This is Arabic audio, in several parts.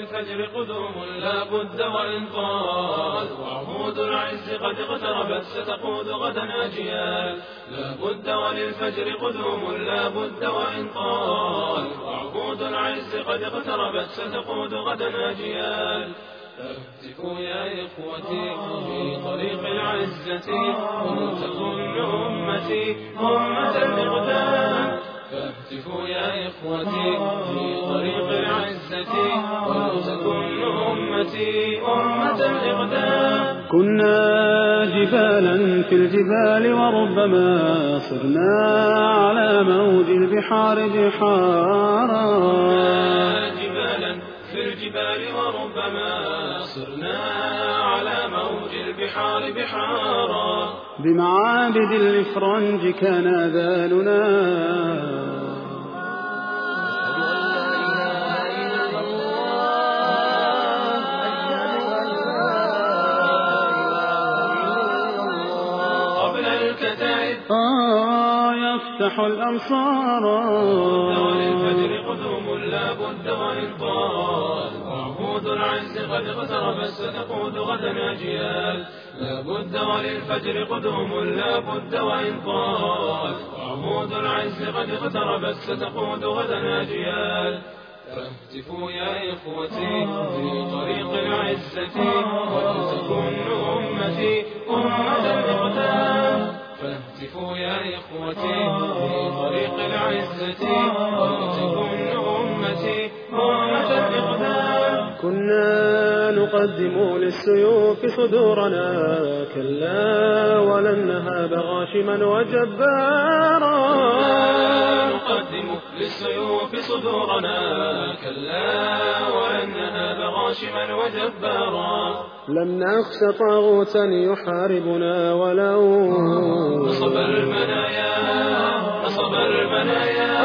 وللفجر قدوم لا بد وإن طال، وعهود العز قد اقتربت ستقود غدا أجيال. لا بد وللفجر قدوم لا بد وإن طال، وعهود العز قد اقتربت ستقود غدا أجيال. فاهتفوا يا إخوتي في طريق العزة، ولتكن أمتي أمة الإقدام. فاهتفوا يا إخوتي في طريق العزة، ولتكن أمتي أمة الإقدام. كنا جبالا في الجبال وربما صرنا على موج البحار بحارا. جبالا في الجبال وربما صرنا على موج البحار بحارا. بمعابد الإفرنج كان آذاننا، قبل الكتائب يفتح الأمصار. وللفجر قدوم لا بد وإن طال، وعهود العز قد اقتربت ستقود غدا أجيال. لا بد وللفجر قدوم لا بد وإن طال، وعهود العز قد اقتربت ستقود غدا أجيال. فاهتفوا يا إخوتي في طريق العزة، ولتكن أمتي أمة الإقدام. فاهتفوا يا إخوتي في طريق العزة، ولتكن أمتي أمة الإقدام. كنا نقدم للسيوف صدورنا، كلا ولن نهاب غاشما وجبارا. نقدم للسيوف صدورنا، كلا ولن نهاب غاشما وجبارا. لم نخش طاغوتا يحاربنا ولو نصب المنايا نصب المنايا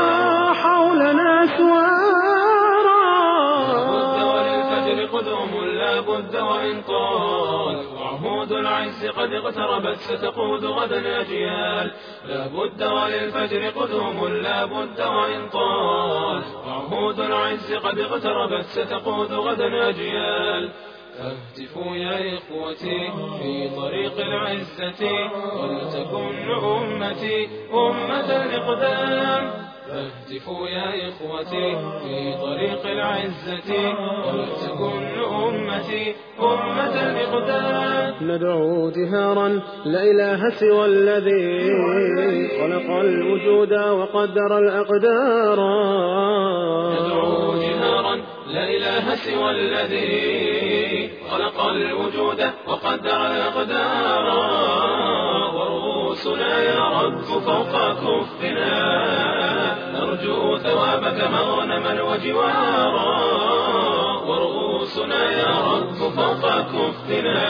حولنا سوارا. لا بد وللفجر قدوم لا بد وإن طال، وعهود العز قد اقتربت ستقود غدا أجيال. لا بد وللفجر قدوم لا بد وإن طال، وعهود العز قد اقتربت ستقود غدا أجيال. فاهتفوا يا إخوتي في طريق العزة، ولتكن أمتي أمة الإقدام. فاهتفوا يا إخوتي في طريق العزة، ولتكن أمتي أمة الإقدام. ندعو جهارا لا إله سوى الذي خلق الوجود وقدر الأقدار. ندعو جهارا لا إله سوى الذي خلق الوجود وقدر الأقدار. ورؤوسنا يا رب فوق كفنا، نرجو ثوابك مغنما وجوارا. ورؤوسنا يا رب فوق كفنا،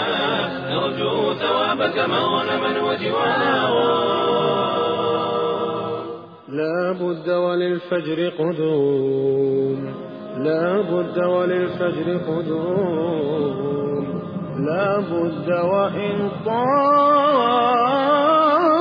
نرجو ثوابك مغنما وجوارا. لا بد وللفجر قدوم، لا بد وللفجر قدوم، لا بد وإن طال.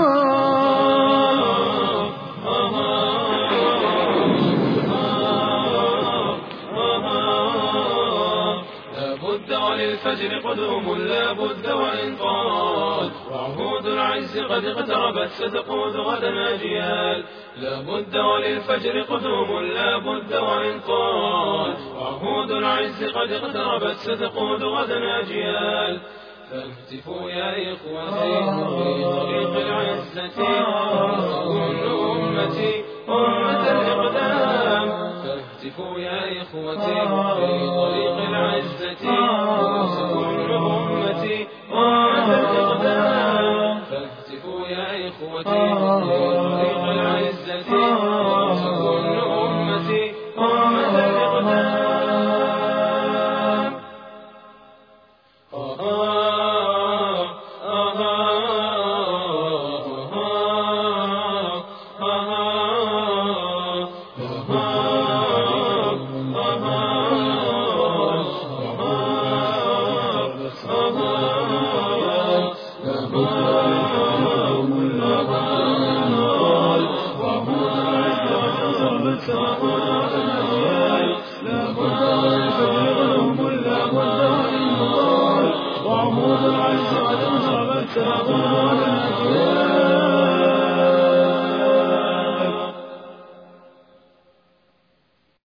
وللفجر قدوم لا بد وإن طال، وعهود العز قد اقتربت ستقود غدا أجيال. لا بد وللفجر قدوم لا بد وإن طال، وعهود العز قد اقتربت ستقود غدا أجيال. فاهتفوا يا إخوتي في طريق العزة، ولتكن أمتي أمة الإقدام. فاهتفوا يا إخوتي في طريق العزة، ولتكن أمتي أمة الإقدام. فاهتفوا يا إخوتي في طريق العزة.